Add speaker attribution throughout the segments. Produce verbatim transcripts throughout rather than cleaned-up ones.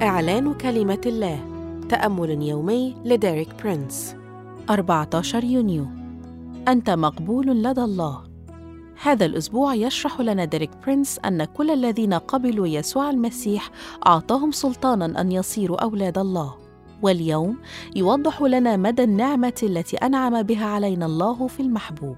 Speaker 1: إعلان كلمة الله. تأمل يومي لديريك برينس. أربعة عشر يونيو. أنت مقبول لدى الله. هذا الأسبوع يشرح لنا ديريك برينس أن كل الذين قبلوا يسوع المسيح أعطاهم سلطاناً أن يصيروا أولاد الله. واليوم يوضح لنا مدى النعمة التي أنعم بها علينا الله في المحبوب.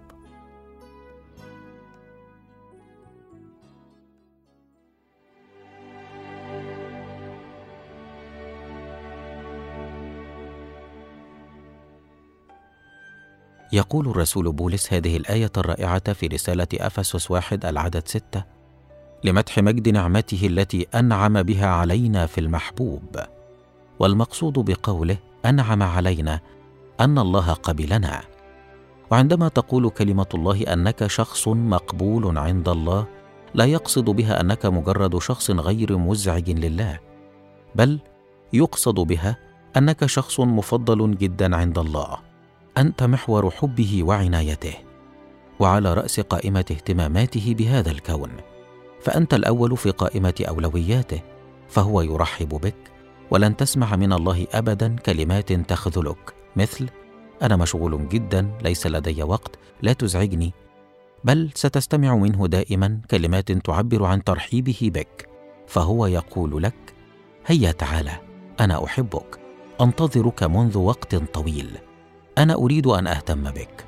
Speaker 2: يقول الرسول بولس هذه الآية الرائعة في رسالة أفسس واحد العدد ستة: لمدح مجد نعمته التي أنعم بها علينا في المحبوب. والمقصود بقوله أنعم علينا أن الله قبلنا. وعندما تقول كلمة الله أنك شخص مقبول عند الله، لا يقصد بها أنك مجرد شخص غير مزعج لله، بل يقصد بها أنك شخص مفضل جدا عند الله. أنت محور حبه وعنايته، وعلى رأس قائمة اهتماماته بهذا الكون، فأنت الأول في قائمة أولوياته، فهو يرحب بك، ولن تسمع من الله أبدا كلمات تخذلك مثل أنا مشغول جدا، ليس لدي وقت، لا تزعجني، بل ستستمع منه دائما كلمات تعبر عن ترحيبه بك، فهو يقول لك هيا تعالى، أنا أحبك، أنتظرك منذ وقت طويل، أنا أريد أن أهتم بك.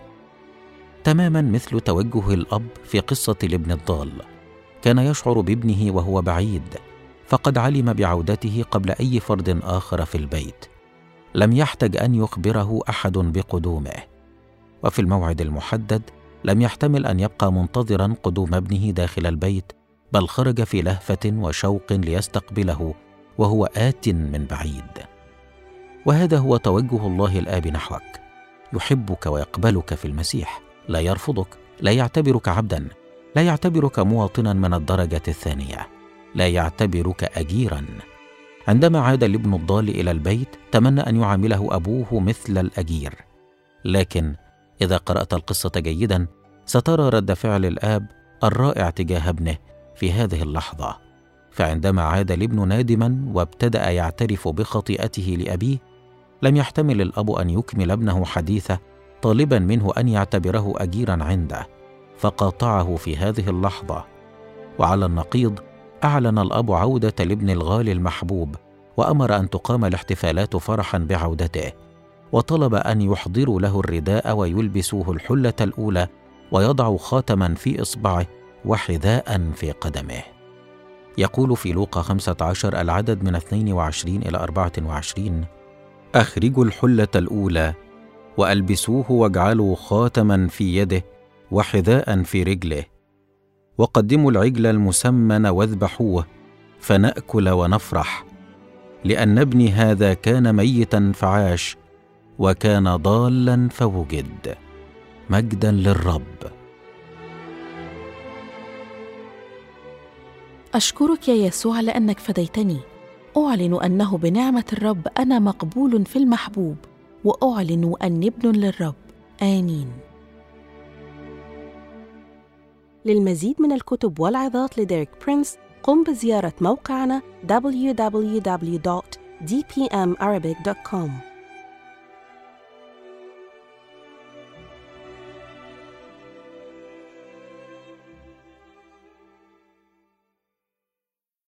Speaker 2: تماما مثل توجه الأب في قصة الابن الضال، كان يشعر بابنه وهو بعيد، فقد علم بعودته قبل أي فرد آخر في البيت، لم يحتج أن يخبره أحد بقدومه، وفي الموعد المحدد لم يحتمل أن يبقى منتظرا قدوم ابنه داخل البيت، بل خرج في لهفة وشوق ليستقبله وهو آت من بعيد. وهذا هو توجه الله الآب نحوك، يحبك ويقبلك في المسيح، لا يرفضك، لا يعتبرك عبدا، لا يعتبرك مواطنا من الدرجة الثانية، لا يعتبرك أجيرا. عندما عاد الابن الضال إلى البيت تمنى أن يعامله أبوه مثل الأجير، لكن إذا قرأت القصة جيدا سترى رد فعل الآب الرائع تجاه ابنه في هذه اللحظة. فعندما عاد الابن نادما وابتدأ يعترف بخطيئته لأبيه، لم يحتمل الأب أن يكمل ابنه حديثه طالبا منه أن يعتبره أجيرا عنده، فقاطعه في هذه اللحظة. وعلى النقيض أعلن الأب عودة الابن الغالي المحبوب، وأمر أن تقام الاحتفالات فرحا بعودته، وطلب أن يحضروا له الرداء ويلبسوه الحلة الأولى، ويضعوا خاتما في إصبعه وحذاء في قدمه. يقول في لوقا خمسة عشر العدد من اثنين وعشرين إلى أربعة وعشرين: أخرجوا الحلة الأولى وألبسوه واجعلوا خاتما في يده وحذاء في رجله، وقدموا العجل المسمن واذبحوه فنأكل ونفرح، لأن ابني هذا كان ميتا فعاش وكان ضالا فوجد. مجدا للرب.
Speaker 1: أشكرك يا يسوع لأنك فديتني. أعلن أنه بنعمة الرب أنا مقبول في المحبوب، وأعلن أني ابن للرب. آمين. للمزيد من الكتب والعظات لديريك برينس قم بزيارة موقعنا دبليو دبليو دبليو دوت دي بي إم أرابيك دوت كوم.